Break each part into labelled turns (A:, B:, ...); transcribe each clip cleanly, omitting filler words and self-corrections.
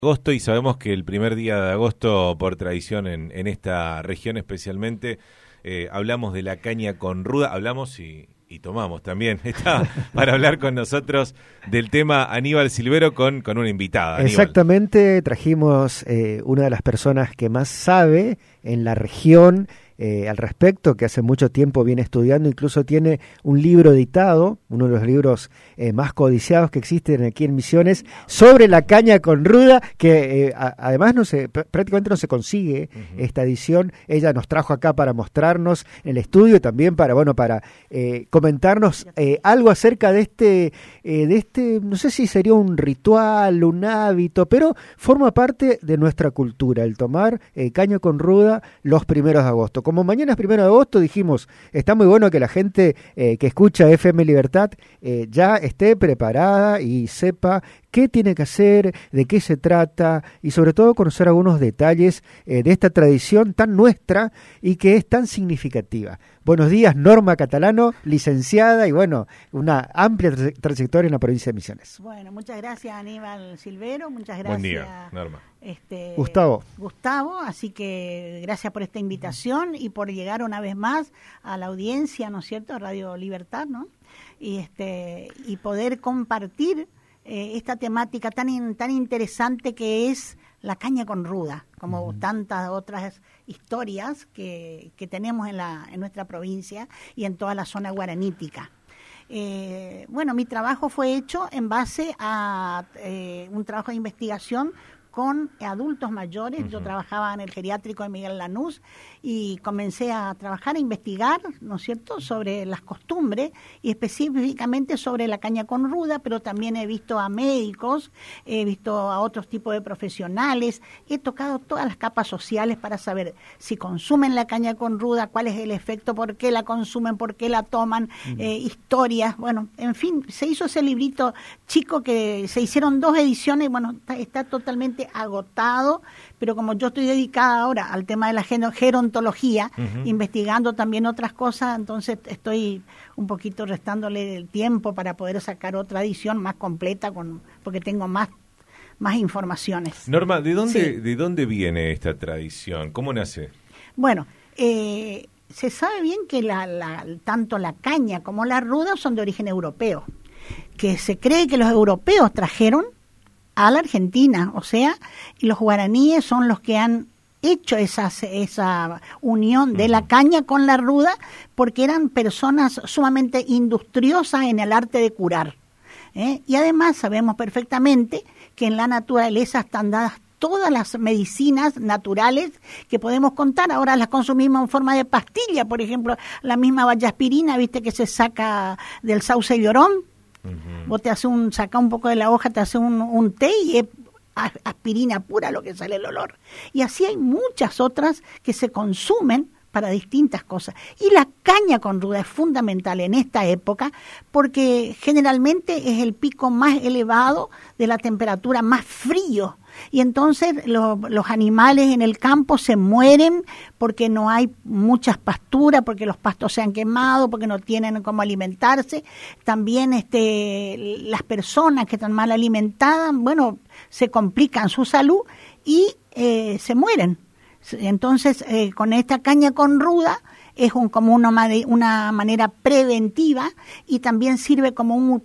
A: Agosto, y sabemos que el primer día de agosto, por tradición en esta región especialmente, hablamos de la caña con ruda, hablamos y tomamos también. Está para hablar con nosotros del tema Aníbal Silvero con una invitada. Aníbal.
B: Exactamente, trajimos una de las personas que más sabe en la región al respecto, que hace mucho tiempo viene estudiando, incluso tiene un libro editado, uno de los libros más codiciados que existen aquí en Misiones, sobre la caña con ruda, que además prácticamente no se consigue esta edición. Ella nos trajo acá para mostrarnos en el estudio y también para comentarnos algo acerca de este, no sé si sería un ritual, un hábito, pero forma parte de nuestra cultura, el tomar caña con ruda los primeros de agosto. Como mañana es 1 de agosto, dijimos, está muy bueno que la gente que escucha FM Libertad ya esté preparada y sepa qué tiene que hacer, de qué se trata y sobre todo conocer algunos detalles de esta tradición tan nuestra y que es tan significativa. Buenos días, Norma Catalano, licenciada y una amplia trayectoria en la provincia de Misiones.
C: Bueno, muchas gracias Aníbal Silvero, muchas gracias.
A: Buen día, Norma.
B: Gustavo,
C: así que gracias por esta invitación y por llegar una vez más a la audiencia, ¿no es cierto?, Radio Libertad, ¿no? Y poder compartir esta temática tan interesante que es la caña con ruda, como tantas otras historias que tenemos en nuestra provincia y en toda la zona guaranítica. Mi trabajo fue hecho en base a un trabajo de investigación con adultos mayores. Yo trabajaba en el geriátrico de Miguel Lanús y comencé a trabajar, a investigar, ¿no es cierto?, sobre las costumbres y específicamente sobre la caña con ruda, pero también he visto a médicos, he visto a otros tipos de profesionales, he tocado todas las capas sociales para saber si consumen la caña con ruda, cuál es el efecto, por qué la consumen, por qué la toman, historias, en fin, se hizo ese librito chico que se hicieron 2 ediciones, está totalmente agotado, pero como yo estoy dedicada ahora al tema de la gerontología, investigando también otras cosas, entonces estoy un poquito restándole el tiempo para poder sacar otra edición más completa, porque tengo más informaciones.
A: Norma, ¿de dónde viene esta tradición? ¿Cómo nace?
C: Bueno, se sabe bien que tanto la caña como la ruda son de origen europeo, que se cree que los europeos trajeron a la Argentina, y los guaraníes son los que han hecho esa unión de la caña con la ruda, porque eran personas sumamente industriosas en el arte de curar. Y además sabemos perfectamente que en la naturaleza están dadas todas las medicinas naturales que podemos contar. Ahora las consumimos en forma de pastilla, por ejemplo, la misma vallaspirina, viste que se saca del sauce llorón. Vos te haces saca un poco de la hoja, te haces un té y es aspirina pura lo que sale el olor. Y así hay muchas otras que se consumen para distintas cosas. Y la caña con ruda es fundamental en esta época porque generalmente es el pico más elevado de la temperatura, más frío. Y entonces los animales en el campo se mueren porque no hay muchas pasturas, porque los pastos se han quemado, porque no tienen cómo alimentarse. También las personas que están mal alimentadas, se complican su salud y se mueren. Entonces, con esta caña con ruda es como una manera preventiva y también sirve como un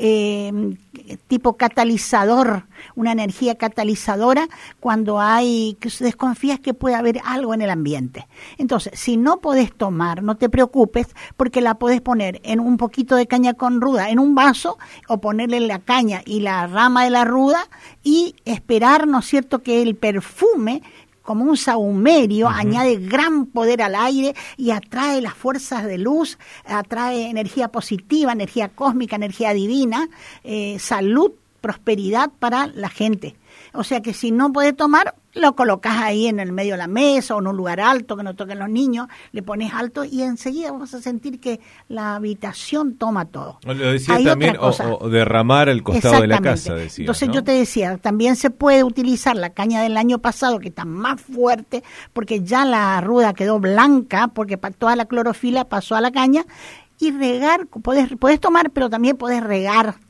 C: tipo catalizador, una energía catalizadora cuando desconfías que puede haber algo en el ambiente. Entonces, si no podés tomar, no te preocupes, porque la podés poner en un poquito de caña con ruda en un vaso o ponerle la caña y la rama de la ruda y esperar, ¿no es cierto?, que el perfume, como un sahumerio, añade gran poder al aire y atrae las fuerzas de luz, atrae energía positiva, energía cósmica, energía divina, salud, prosperidad para la gente. O sea que si no puedes tomar, lo colocas ahí en el medio de la mesa o en un lugar alto que no toquen los niños, le pones alto y enseguida vas a sentir que la habitación toma todo.
A: Lo decía también, o derramar al costado de la casa, decía.
C: Entonces yo te decía, también se puede utilizar la caña del año pasado, que está más fuerte, porque ya la ruda quedó blanca, porque toda la clorofila pasó a la caña, y regar, podés tomar, pero también podés regar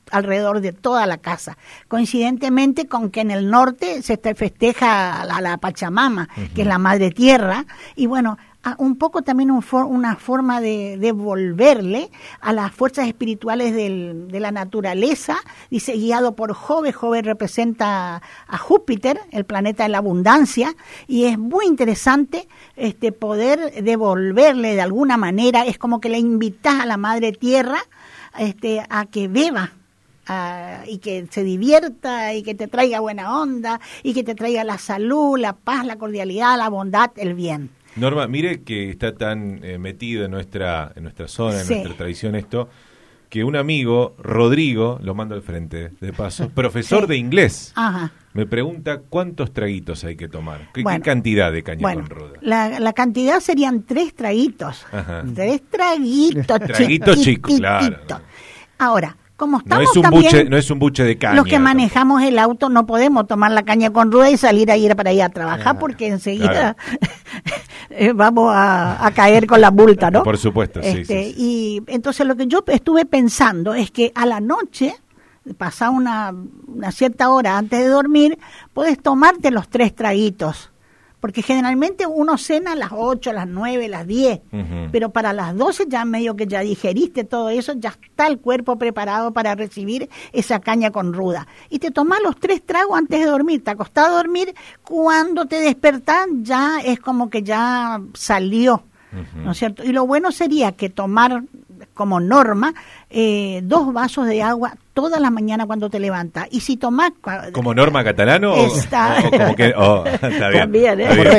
C: alrededor de toda la casa. Coincidentemente con que en el norte se festeja a la Pachamama, que es la madre tierra, y bueno, un poco también una forma de devolverle a las fuerzas espirituales de la naturaleza. Dice, guiado por Jove. Jove representa a Júpiter, el planeta de la abundancia, y es muy interesante poder devolverle de alguna manera. Es como que le invitas a la madre tierra a que beba, y que se divierta y que te traiga buena onda y que te traiga la salud, la paz, la cordialidad, la bondad, el bien.
A: Norma, mire que está tan metido en nuestra zona, en nuestra tradición esto, que un amigo, Rodrigo, lo mando al frente de paso, profesor de inglés, me pregunta cuántos traguitos hay que tomar. ¿Qué cantidad de caña con ruda?
C: La cantidad serían 3 traguitos. 3 traguitos.
A: Traguitos chicos, claro.
C: Ahora, como estamos
A: no es un buche de caña.
C: Los que manejamos el auto no podemos tomar la caña con ruda y salir a ir para ir a trabajar, porque enseguida vamos a caer con la multa, ¿no?
A: Por supuesto, sí.
C: Y entonces lo que yo estuve pensando es que a la noche, pasada una cierta hora antes de dormir, puedes tomarte los 3 traguitos. Porque generalmente uno cena a las 8, a las 9, a las 10, pero para las 12 ya medio que ya digeriste todo eso, ya está el cuerpo preparado para recibir esa caña con ruda. Y te tomás los 3 tragos antes de dormir, te acostás a dormir, cuando te despertás ya es como que ya salió, ¿no es cierto? Y lo bueno sería que tomar como norma 2 vasos de agua toda la mañana cuando te levantas. Y si tomás...
A: ¿Como norma catalano?
C: Está,
A: o como que, está bien.
C: También,
A: está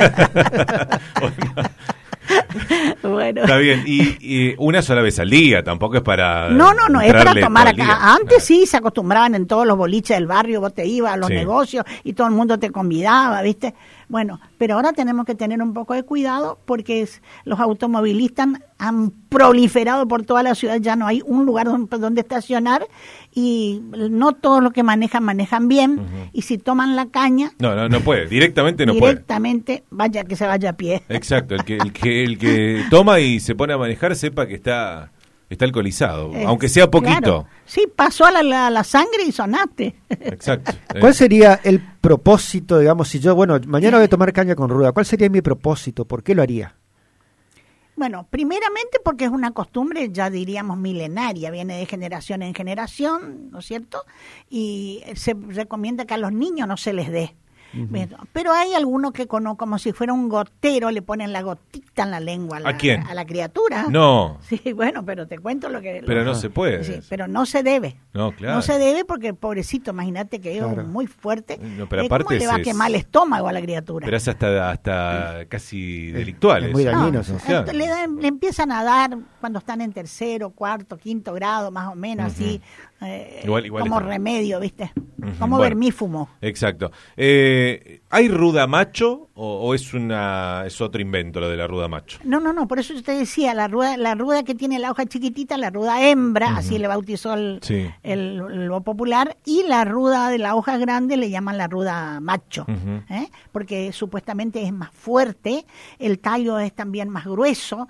A: bien.
C: Bueno.
A: Está bien, y una sola vez al día, tampoco es para...
C: No, es para tomar acá. Antes sí se acostumbraban en todos los boliches del barrio, vos te ibas a los negocios y todo el mundo te convidaba, ¿viste? Bueno, pero ahora tenemos que tener un poco de cuidado porque los automovilistas han proliferado por toda la ciudad, ya no hay un lugar donde estacionar y no todos los que manejan bien, y si toman la caña... No
A: puede, directamente
C: vaya que se vaya a pie.
A: Exacto, el que toma y se pone a manejar sepa que está alcoholizado, aunque sea poquito.
C: Claro. Sí, pasó a la sangre y sonaste.
A: Exacto.
B: ¿Cuál sería el propósito, digamos, si yo, mañana voy a tomar caña con ruda, ¿cuál sería mi propósito? ¿Por qué lo haría?
C: Bueno, primeramente porque es una costumbre, ya diríamos milenaria, viene de generación en generación, ¿no es cierto? Y se recomienda que a los niños no se les dé. Pero hay algunos que como si fuera un gotero le ponen la gotita en la lengua
A: ¿A quién?
C: A la criatura.
A: No.
C: Sí, bueno, pero te cuento lo que...
A: Pero no se puede.
C: Sí, pero no se debe.
A: No, claro.
C: No se debe porque pobrecito, imagínate que es muy fuerte.
A: No, pero aparte
C: ¿cómo le va a quemar el estómago a la criatura?
A: Pero es hasta casi delictual.
B: Es muy dañino.
C: Le empiezan a dar cuando están en 3º, 4º, 5º grado, más o menos, así. Igual como remedio, ¿viste? Como vermífumo.
A: Exacto. ¿Hay ruda macho o es otro invento lo de la ruda macho?
C: No, por eso yo te decía, la ruda que tiene la hoja chiquitita, la ruda hembra, así le bautizó lo popular, y la ruda de la hoja grande le llaman la ruda macho, porque supuestamente es más fuerte, el tallo es también más grueso,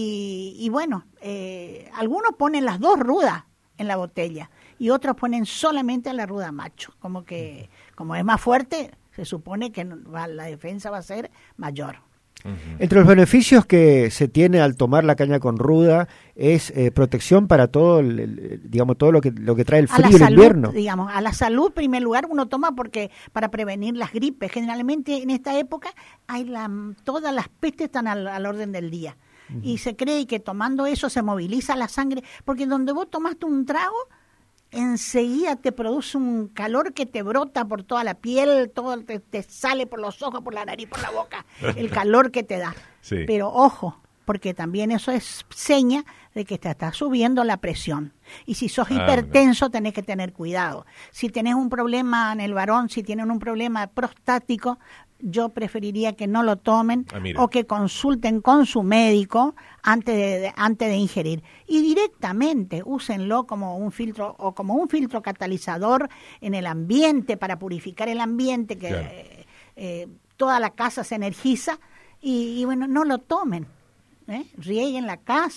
C: y bueno, algunos ponen las 2 rudas en la botella y otros ponen solamente la ruda macho, como que como es más fuerte se supone que la defensa va a ser mayor.
B: Entre los beneficios que se tiene al tomar la caña con ruda es protección para todo, digamos, todo lo que trae el frío y el invierno.
C: Digamos, a la salud, en primer lugar, uno toma porque para prevenir las gripes. Generalmente en esta época todas las pestes están al orden del día. Y se cree que tomando eso se moviliza la sangre, porque donde vos tomaste un trago, enseguida te produce un calor que te brota por toda la piel, todo te sale por los ojos, por la nariz, por la boca, el calor que te da. Sí. Pero ojo, porque también eso es seña de que te está subiendo la presión. Y si sos hipertenso, tenés que tener cuidado. Si tenés un problema en el varón, si tienen un problema prostático, yo preferiría que no lo tomen o que consulten con su médico antes de ingerir. Y directamente úsenlo como un filtro o como un filtro catalizador en el ambiente para purificar el ambiente, que toda la casa se energiza y bueno, no lo tomen. Rieguen la casa,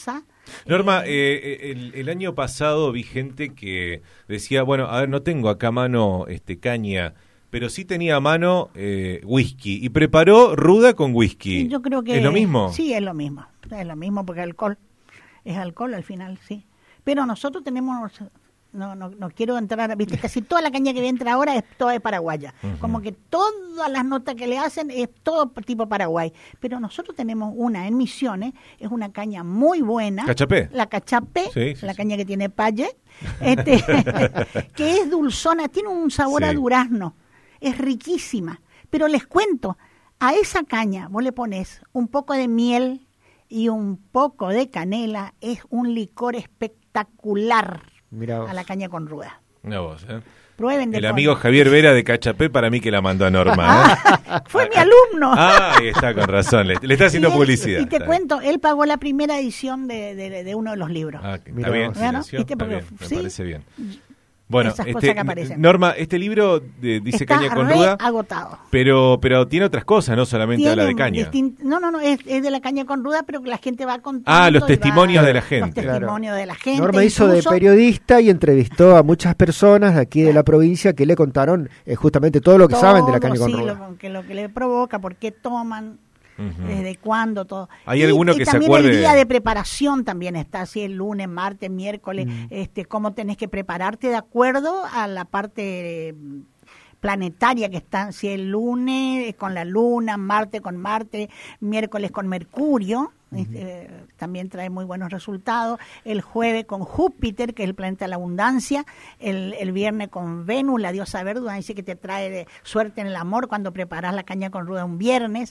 A: Norma, el año pasado vi gente que decía, bueno, a ver, no tengo acá a mano caña, pero sí tenía a mano whisky, y preparó ruda con whisky.
C: Yo creo que...
A: ¿Es lo mismo?
C: Sí, es lo mismo porque es alcohol al final, sí. Pero nosotros tenemos... No quiero entrar, viste, casi toda la caña que entra ahora es toda de paraguaya.
A: Uh-huh.
C: Como que todas las notas que le hacen es todo tipo Paraguay. Pero nosotros tenemos una en Misiones, es una caña muy buena.
A: ¿Cachapé?
C: La cachapé,
A: Sí,
C: la
A: sí.
C: caña que tiene paye, que es dulzona, tiene un sabor a
A: Sí.
C: durazno, es riquísima. Pero les cuento, a esa caña vos le pones un poco de miel y un poco de canela, es un licor espectacular.
B: Mirá vos.
C: A la caña con ruda.
A: Una voz, ¿eh?
C: Prueben de
A: El
C: todo.
A: amigo Javier Vera de Cachapé para mí que la mandó a Norma, ¿eh?
C: Fue mi alumno.
A: Ahí está, con razón, le está haciendo
C: Y él-
A: publicidad.
C: Y te
A: Está
C: cuento, él pagó la primera edición de uno de los libros.
A: bien. Está
B: Mirá
A: bien,
B: vos.
C: Bueno,
A: silenció,
C: ¿viste?
A: está
C: Porque
A: bien, me
C: sí.
A: parece bien. Bueno,
C: Esas cosas que aparecen.
A: Norma, este libro dice
C: Está
A: caña con
C: re
A: ruda,
C: agotado.
A: pero tiene otras cosas, no solamente habla de caña.
C: No, es de la caña con ruda, pero que la gente va contando.
A: Ah, los
C: y va-
A: testimonios de la
C: Los
A: gente.
C: testimonios de la gente.
B: Norma hizo de
C: incluso-
B: periodista y entrevistó a muchas personas de aquí de la provincia que le contaron justamente todo lo que saben de la caña con
C: sí,
B: ruda.
C: lo que le provoca, por qué toman,
A: Ujú.
C: desde cuándo, todo.
A: ¿Hay alguno que se
C: también
A: acuerde?
C: el día de preparación también está, así el lunes, martes, miércoles, cómo tenés que prepararte de acuerdo a la parte planetaria que está, si el lunes con la luna, martes con Marte, miércoles con Mercurio, también trae muy buenos resultados, el jueves con Júpiter, que es el planeta de la abundancia, el viernes con Venus, la diosa verde, dice que te trae suerte en el amor cuando preparas la caña con ruda un viernes,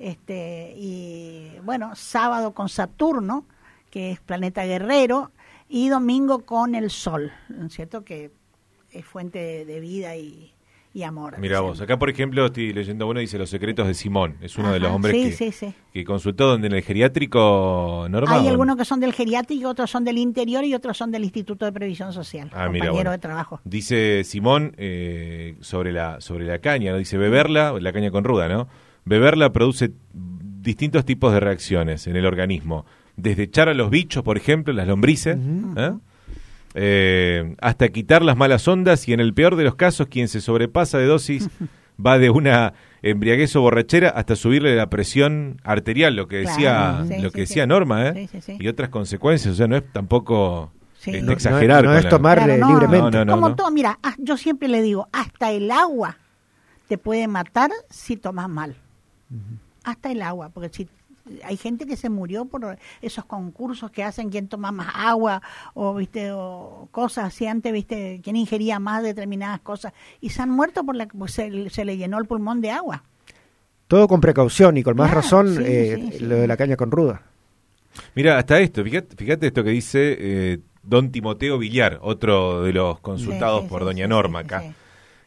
C: y bueno, sábado con Saturno, que es planeta guerrero, y domingo con el Sol, ¿no es cierto? Que es fuente de vida y amor.
A: Mira
C: dicen.
A: vos, acá por ejemplo estoy leyendo uno, dice Los secretos de Simón, es uno de los
C: Ajá,
A: hombres
C: sí.
A: que consultó donde en el geriátrico, Norma.
C: Hay
A: ¿o?
C: algunos que son del geriátrico, otros son del interior y otros son del Instituto de Previsión Social,
A: Mira,
C: compañero
A: bueno.
C: de trabajo.
A: Dice Simón sobre la caña, ¿no? Dice beberla, la caña con ruda, ¿no? Beberla produce distintos tipos de reacciones en el organismo, desde echar a los bichos, por ejemplo, las lombrices, hasta quitar las malas ondas, y en el peor de los casos quien se sobrepasa de dosis va de una embriaguez o borrachera hasta subirle la presión arterial, lo que decía
C: Claro, sí.
A: Norma, ¿eh?
C: Sí.
A: Y otras consecuencias, o sea, no es tampoco
C: Sí.
A: este,
C: No,
A: exagerar.
B: no
A: con
B: es tomar
C: Claro,
B: libremente.
A: No,
C: como
A: no.
C: todo, mira, yo siempre le digo, hasta el agua te puede matar si tomas mal. Hasta el agua, porque si hay gente que se murió por esos concursos que hacen quién toma más agua o cosas así antes, viste, quién ingería más determinadas cosas y se han muerto pues se le llenó el pulmón de agua.
B: Todo con precaución y con más
C: Claro,
B: razón
C: sí.
B: lo de la caña con ruda.
A: Mira, hasta esto, fíjate esto que dice don Timoteo Villar, otro de los consultados por doña Norma acá.
C: Sí.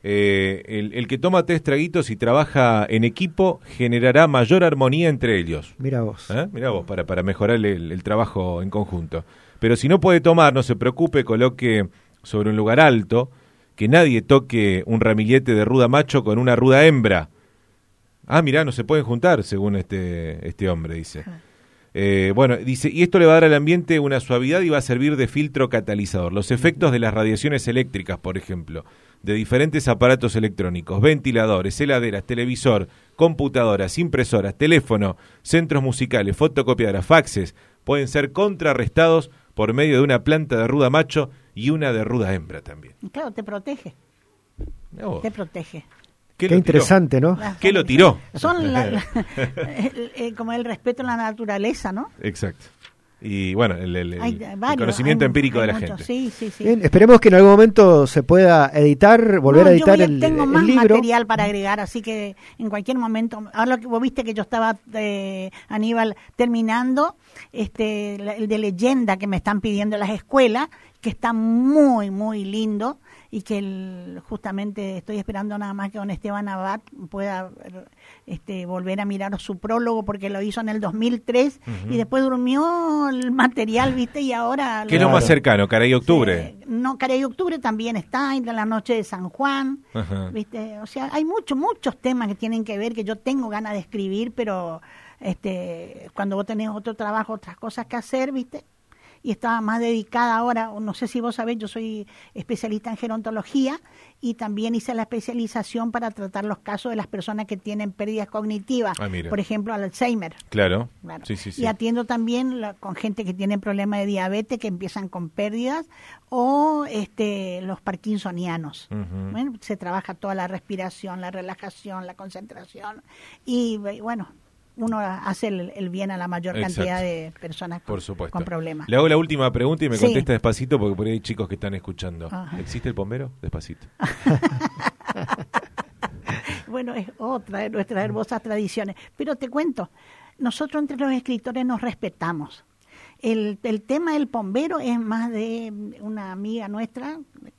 A: El que toma 3 traguitos y trabaja en equipo generará mayor armonía entre ellos.
B: Mira vos.
A: Mirá vos, para mejorar el trabajo en conjunto. Pero si no puede tomar, no se preocupe, coloque sobre un lugar alto, que nadie toque un ramillete de ruda macho con una ruda hembra. Mirá, no se pueden juntar, según este hombre, dice. Bueno, dice, y esto le va a dar al ambiente una suavidad y va a servir de filtro catalizador. Los efectos de las radiaciones eléctricas, por ejemplo, de diferentes aparatos electrónicos, ventiladores, heladeras, televisor, computadoras, impresoras, teléfono, centros musicales, fotocopiadoras, faxes, pueden ser contrarrestados por medio de una planta de ruda macho y una de ruda hembra también.
C: Claro, te protege.
A: Mirá vos.
C: Te protege.
B: Qué
A: lo tiró?
B: interesante, ¿no?
A: ¿Qué lo tiró?
C: Son como el respeto a la naturaleza, ¿no?
A: Exacto. Y bueno, el
C: Hay varios,
A: conocimiento
C: hay-
A: empírico
C: hay
A: de la
C: muchos,
A: gente.
C: Sí.
B: Bien, esperemos que en algún momento se pueda editar, volver
C: No,
B: a editar
C: yo tengo
B: el
C: más
B: libro.
C: material para agregar, así que en cualquier momento, ahora que vos viste que yo estaba, Aníbal, terminando el de leyenda que me están pidiendo las escuelas, que está muy, muy lindo, y que justamente estoy esperando nada más que don Esteban Abad pueda volver a mirar su prólogo, porque lo hizo en el 2003 y después durmió el material, viste, y ahora...
A: ¿Qué es lo más cercano? Caray Octubre.
C: No, Caray Octubre también está, en la noche de San Juan,
A: Ajá.
C: ¿viste? O sea, hay muchos temas que tienen que ver, que yo tengo ganas de escribir, pero cuando vos tenés otro trabajo, otras cosas que hacer, ¿viste? y estaba más dedicada ahora, no sé si vos sabés, yo soy especialista en gerontología y también hice la especialización para tratar los casos de las personas que tienen pérdidas cognitivas, por ejemplo, Alzheimer.
A: Claro.
C: Sí. Y atiendo también con gente que tiene problemas de diabetes, que empiezan con pérdidas, o los parkinsonianos. Bueno, se trabaja toda la respiración, la relajación, la concentración, y bueno, uno hace el bien a la mayor cantidad de personas con problemas.
A: Le hago la última pregunta y me contesta despacito, porque por ahí hay chicos que están escuchando. ¿Existe el bombero? Despacito.
C: Bueno, es otra de nuestras hermosas tradiciones. Pero te cuento, nosotros entre los escritores nos respetamos. El tema del bombero es más de una amiga nuestra,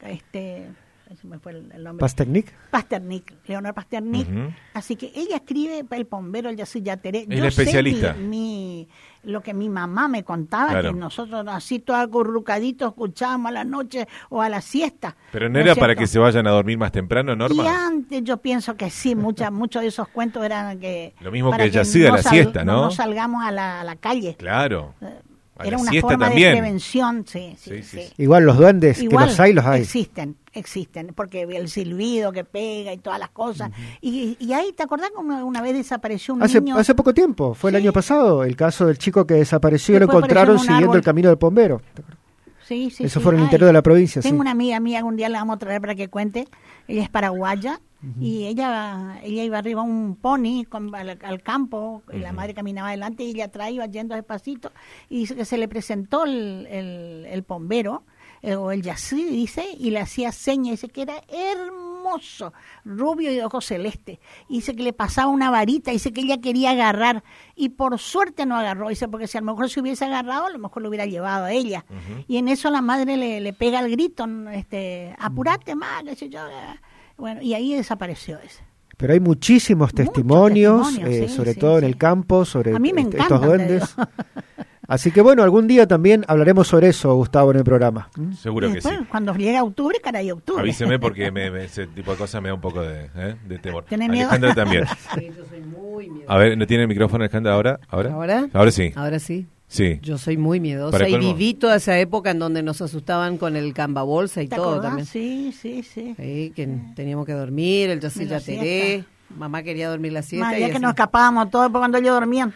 C: se me fue el nombre.
B: Pasternik,
C: Leonor Pasternik. Así que ella escribe el bombero, el Yací Yateré.
A: Es la especialista.
C: Lo que mi mamá me contaba, que nosotros así todos acurrucaditos escuchábamos a la noche o a la siesta.
A: Pero no era para que se vayan a dormir más temprano, Norma.
C: Y antes yo pienso que sí, muchos de esos cuentos eran que...
A: Lo mismo que el Yací a la siesta, ¿no?
C: No salgamos a la calle.
A: Claro.
C: Era una forma de prevención, sí.
B: Igual los duendes, que los hay.
C: Existen, porque el silbido que pega y todas las cosas. Y ahí, ¿te acordás como una vez desapareció un niño?
B: Hace poco tiempo, fue el año pasado, el caso del chico que desapareció y lo encontraron siguiendo el camino del bombero.
C: Sí.
B: Eso fue en el interior de la provincia.
C: Tengo una amiga mía, un día la vamos a traer para que cuente. Ella es paraguaya y ella iba arriba a un pony al campo, y la madre caminaba adelante y ella atrás iba yendo despacito, y dice que se le presentó el bombero, o el Yací, dice, y le hacía señas, dice que era hermoso, rubio y de ojos celestes, y dice que le pasaba una varita, dice que ella quería agarrar, y por suerte no agarró, dice, porque si a lo mejor se hubiese agarrado, a lo mejor lo hubiera llevado a ella, y en eso la madre le pega el grito, apurate más, qué sé yo, bueno, y ahí desapareció ese.
B: Pero hay muchísimos testimonios, sobre todo en el campo, sobre
C: a mí me
B: estos duendes. Así que bueno, algún día también hablaremos sobre eso, Gustavo, en el programa.
A: Seguro que sí.
C: Cuando llegue octubre, octubre.
A: Avíseme, porque ese tipo de cosas me da un poco de temor.
C: ¿Tenés miedo?
A: Alejandra también.
D: Sí, yo soy muy miedosa.
A: A ver, ¿no tiene el micrófono, Alejandra, ahora? Ahora sí.
D: Ahora sí.
A: Sí.
D: Yo soy muy miedosa y viví toda esa época en donde nos asustaban con el cambabolsa y todo también.
C: Sí.
D: Que teníamos que dormir, el Yací Yateré. Mamá quería dormir la siesta.
C: Ya que nos escapábamos todos cuando ellos dormían.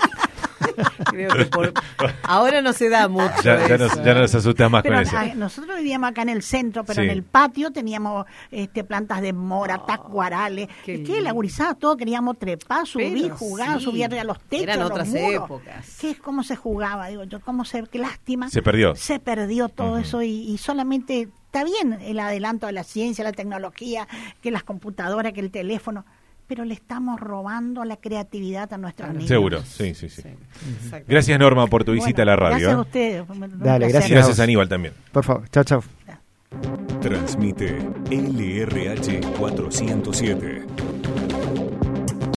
D: Creo que ahora no se da mucho.
A: Ya no nos asustas más con eso.
C: Nosotros vivíamos acá en el centro, pero en el patio teníamos plantas de mora, tacuarales. Es que la gurizada todo queríamos trepar, subir, jugar, subir a los techos.
D: Eran otras
C: los muros.
D: épocas.
C: ¿Cómo se jugaba? Digo yo, qué lástima.
A: Se perdió.
C: Se perdió todo eso y solamente está bien el adelanto de la ciencia, la tecnología, que las computadoras, que el teléfono, pero le estamos robando la creatividad a nuestros niños.
A: Seguro, sí. Gracias, Norma, por tu visita a la radio.
C: Gracias a ustedes.
B: Dale, gracias.
A: Gracias, Aníbal, también.
B: Por favor, chao.
E: Transmite LRH 407.